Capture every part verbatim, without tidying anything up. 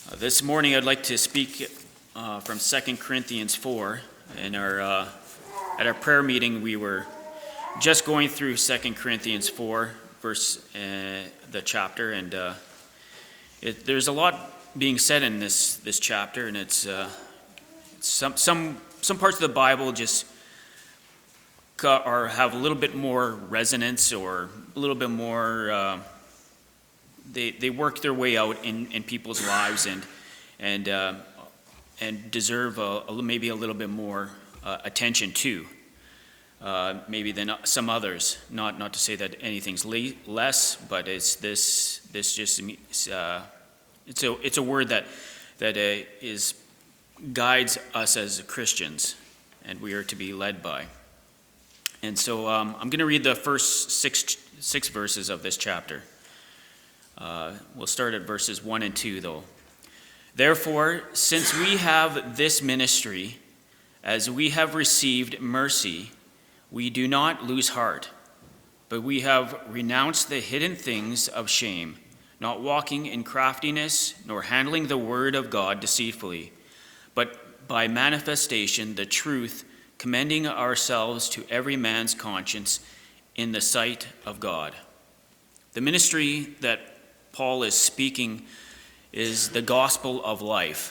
Uh, This morning I'd like to speak uh, from Second Corinthians four. In our, uh, at our prayer meeting, we were just going through Second Corinthians four, verse, uh, the chapter, and uh, it, there's a lot being said in this, this chapter, and it's, uh, some, some, some parts of the Bible just ca- are, have a little bit more resonance or a little bit more uh, They they work their way out in, in people's lives and and uh, and deserve a, a, maybe a little bit more uh, attention too, uh, maybe than some others. Not not to say that anything's le- less, but it's this this just uh, it's a it's a word that that uh, is guides us as Christians, and we are to be led by. And so um, I'm going to read the first six six verses of this chapter. Uh, we'll start at verses one and two, though. Therefore, since we have this ministry, as we have received mercy, we do not lose heart, but we have renounced the hidden things of shame, not walking in craftiness, nor handling the word of God deceitfully, but by manifestation the truth, commending ourselves to every man's conscience in the sight of God. The ministry that Paul is speaking is the gospel of life,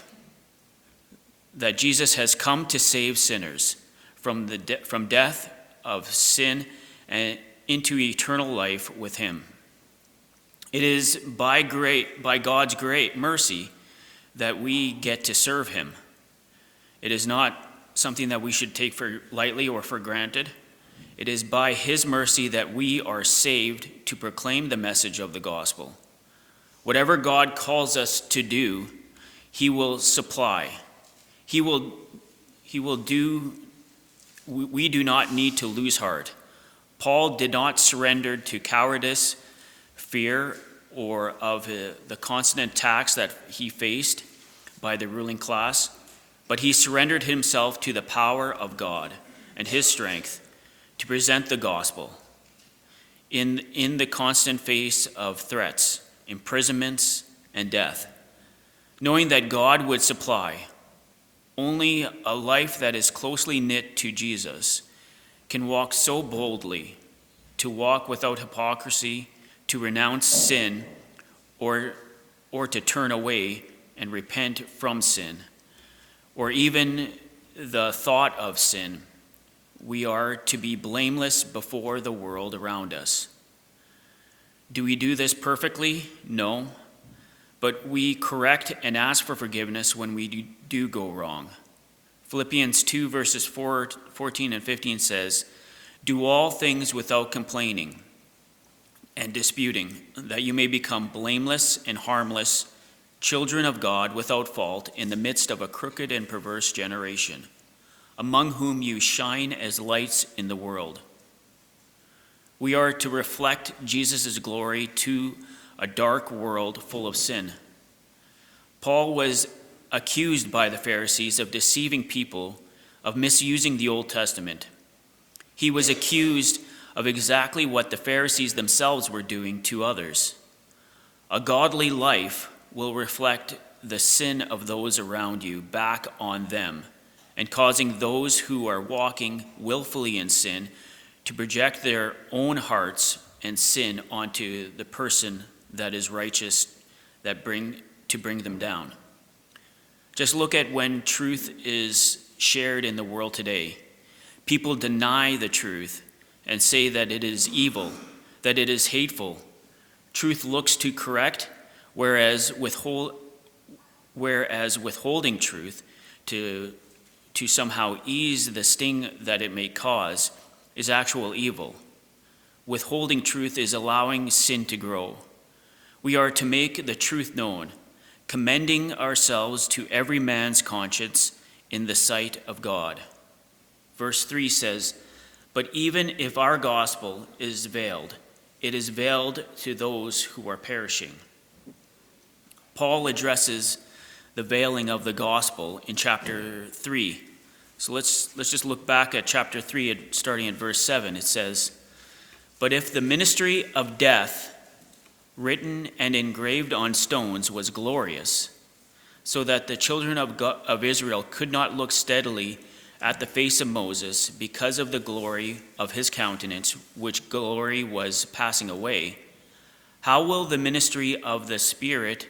that Jesus has come to save sinners from the de- from death of sin and into eternal life with him. It is by great by God's great mercy that we get to serve him. It is not something that we should take for lightly or for granted. It is by his mercy that we are saved to proclaim the message of the gospel. Whatever God calls us to do, he will supply. He will, he will do, we, we do not need to lose heart. Paul did not surrender to cowardice, fear, or of uh, the constant attacks that he faced by the ruling class, but he surrendered himself to the power of God and his strength to present the gospel in, in the constant face of threats, imprisonments, and death, knowing that God would supply. Only a life that is closely knit to Jesus can walk so boldly, to walk without hypocrisy, to renounce sin, or, or to turn away and repent from sin, or even the thought of sin. We are to be blameless before the world around us. Do we do this perfectly? No. But we correct and ask for forgiveness when we do go wrong. Philippians two verses four, fourteen and fifteen says, "Do all things without complaining and disputing, that you may become blameless and harmless, children of God without fault in the midst of a crooked and perverse generation, among whom you shine as lights in the world." We are to reflect Jesus' glory to a dark world full of sin. Paul was accused by the Pharisees of deceiving people, of misusing the Old Testament. He was accused of exactly what the Pharisees themselves were doing to others. A godly life will reflect the sin of those around you back on them, and causing those who are walking willfully in sin to project their own hearts and sin onto the person that is righteous, that bring to bring them down. Just look at when truth is shared in the world today. People deny the truth and say that it is evil, that it is hateful. Truth looks to correct, whereas withhold, whereas withholding truth to to somehow ease the sting that it may cause is actual evil. Withholding truth is allowing sin to grow. We are to make the truth known, commending ourselves to every man's conscience in the sight of God. Verse three says, "But even if our gospel is veiled, it is veiled to those who are perishing." Paul addresses the veiling of the gospel in chapter three. So let's let's just look back at chapter three, starting at verse seven. It says, "But if the ministry of death, written and engraved on stones, was glorious, so that the children of, God, of Israel could not look steadily at the face of Moses because of the glory of his countenance, which glory was passing away, how will the ministry of the Spirit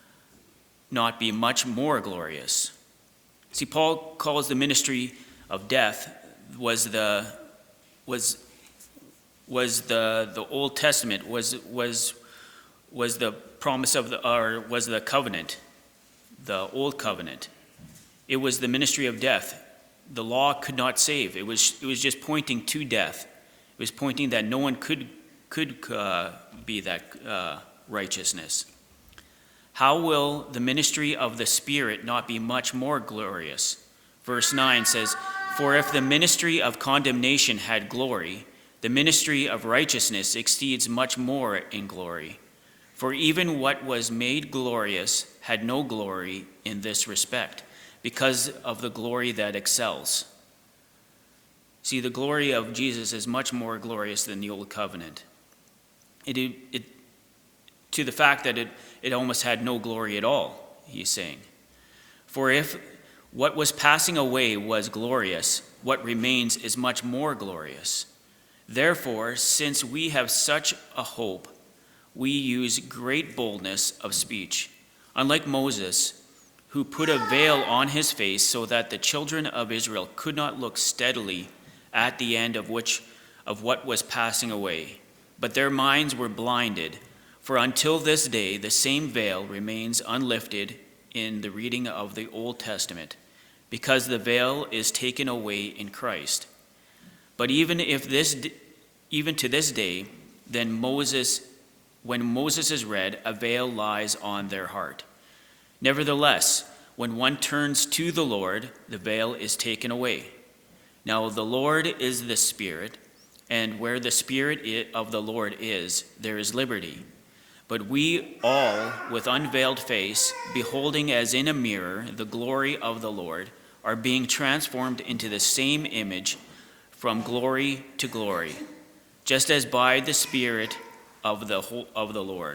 not be much more glorious? See, Paul calls the ministry of death was the was was the the Old Testament was was was the promise of the or was the covenant, the old covenant. It was the ministry of death. The law could not save. It was it was just pointing to death. It was pointing that no one could could uh, be that uh, righteousness. How will the ministry of the Spirit not be much more glorious? Verse nine says, "For if the ministry of condemnation had glory, the ministry of righteousness exceeds much more in glory. For even what was made glorious had no glory in this respect, because of the glory that excels." See, the glory of Jesus is much more glorious than the Old Covenant. It, it, it to the fact that it, it almost had no glory at all, he's saying. For if what was passing away was glorious, what remains is much more glorious. Therefore, since we have such a hope, we use great boldness of speech, unlike Moses, who put a veil on his face so that the children of Israel could not look steadily at the end of which of what was passing away, but their minds were blinded. For until this day the same veil remains unlifted in the reading of the Old Testament, because the veil is taken away in Christ. But even if this even to this day, then Moses when Moses is read, a veil lies on their heart. Nevertheless, when one turns to the Lord, the veil is taken away. Now the Lord is the Spirit, and where the Spirit of the Lord is, there is liberty. But we all, with unveiled face, beholding as in a mirror the glory of the Lord, are being transformed into the same image from glory to glory, just as by the Spirit of the whole, of the Lord.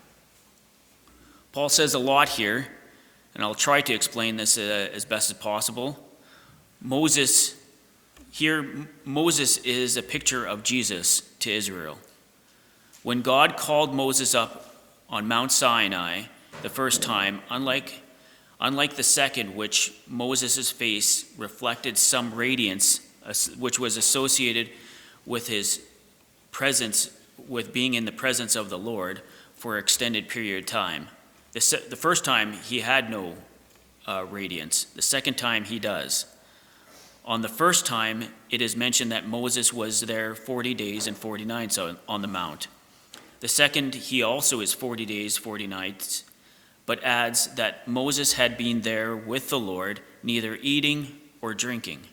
Paul says a lot here, and I'll try to explain this uh, as best as possible. Moses, here, Moses is a picture of Jesus to Israel. When God called Moses up on Mount Sinai the first time, unlike, unlike the second, which Moses' face reflected some radiance, uh, which was associated with his presence, with being in the presence of the Lord for an extended period of time. The, se- the first time he had no uh, radiance. The second time he does. On the first time, it is mentioned that Moses was there forty days and forty nights on, on the mount. The second, he also is forty days, forty nights, but adds that Moses had been there with the Lord, neither eating or drinking.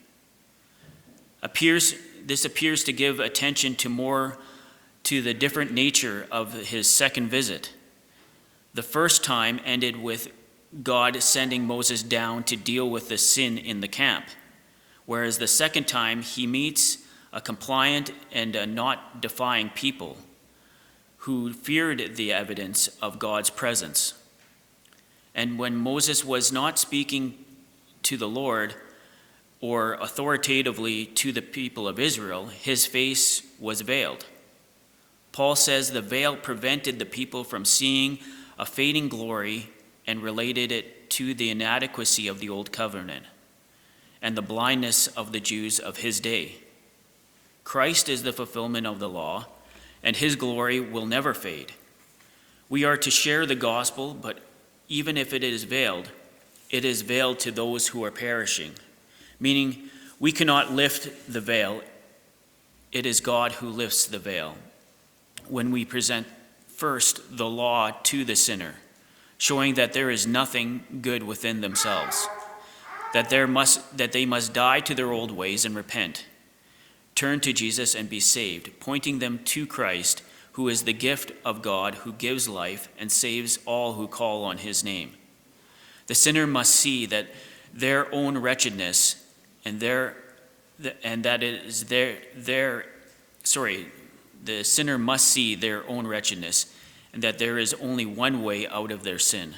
Appears, this appears to give attention to more to the different nature of his second visit. The first time ended with God sending Moses down to deal with the sin in the camp, whereas the second time he meets a compliant and a not defying people who feared the evidence of God's presence. And when Moses was not speaking to the Lord or authoritatively to the people of Israel, his face was veiled. Paul says the veil prevented the people from seeing a fading glory and related it to the inadequacy of the old covenant and the blindness of the Jews of his day. Christ is the fulfillment of the law, and his glory will never fade. We are to share the gospel, but even if it is veiled, it is veiled to those who are perishing, meaning we cannot lift the veil. It is God who lifts the veil when we present first the law to the sinner, showing that there is nothing good within themselves, that there must that they must die to their old ways and repent, turn to Jesus and be saved, pointing them to Christ, who is the gift of God, who gives life and saves all who call on his name. The sinner must see that their own wretchedness and their and that it is their their sorry, the sinner must see their own wretchedness and that there is only one way out of their sin,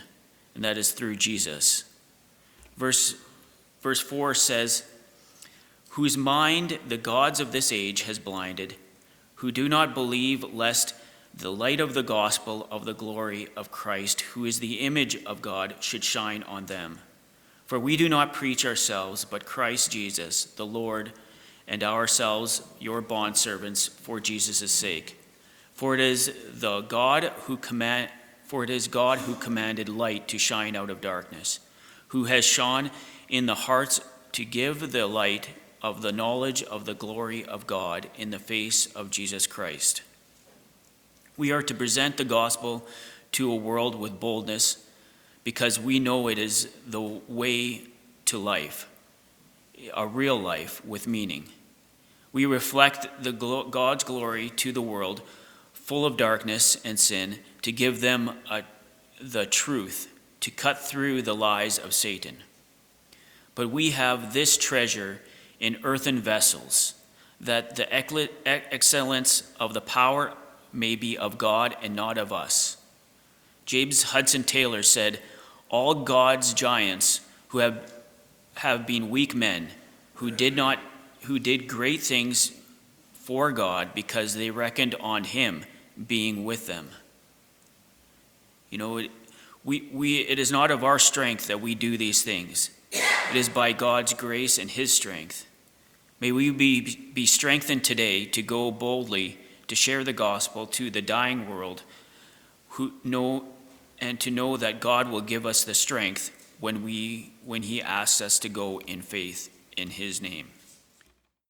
and that is through Jesus. Verse, verse four says, "Whose mind the gods of this age has blinded, who do not believe lest the light of the gospel of the glory of Christ, who is the image of God, should shine on them. For we do not preach ourselves, but Christ Jesus, the Lord, and ourselves your bondservants for Jesus' sake. For it is the God who command, for it is God who commanded light to shine out of darkness, who has shone in the hearts to give the light of the knowledge of the glory of God in the face of Jesus Christ." We are to present the gospel to a world with boldness because we know it is the way to life, a real life with meaning. We reflect the glo- God's glory to the world full of darkness and sin to give them a, the truth, to cut through the lies of Satan. But we have this treasure in earthen vessels, that the excellence of the power may be of God and not of us. James Hudson Taylor said, "All God's giants who have have been weak men, who did not who did great things for God because they reckoned on him being with them." You know, it, we we it is not of our strength that we do these things. It is by God's grace and his strength. May we be, be strengthened today to go boldly to share the gospel to the dying world, who know and to know that God will give us the strength when we when he asks us to go in faith in his name.